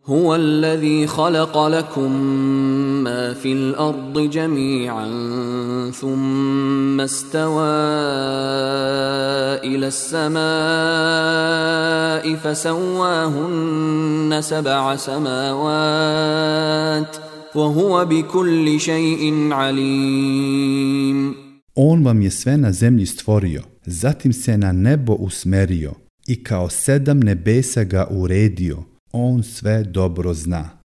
هو الذي خلق لكم ما في الأرض جميعا ثم استوى إلى السماء فسواهن 7 سماوات وهو بكل شيء عليم. On vam je sve na zemlji stvorio, zatim se na nebo usmerio i kao 7 nebesa ga uredio. On sve dobro zna.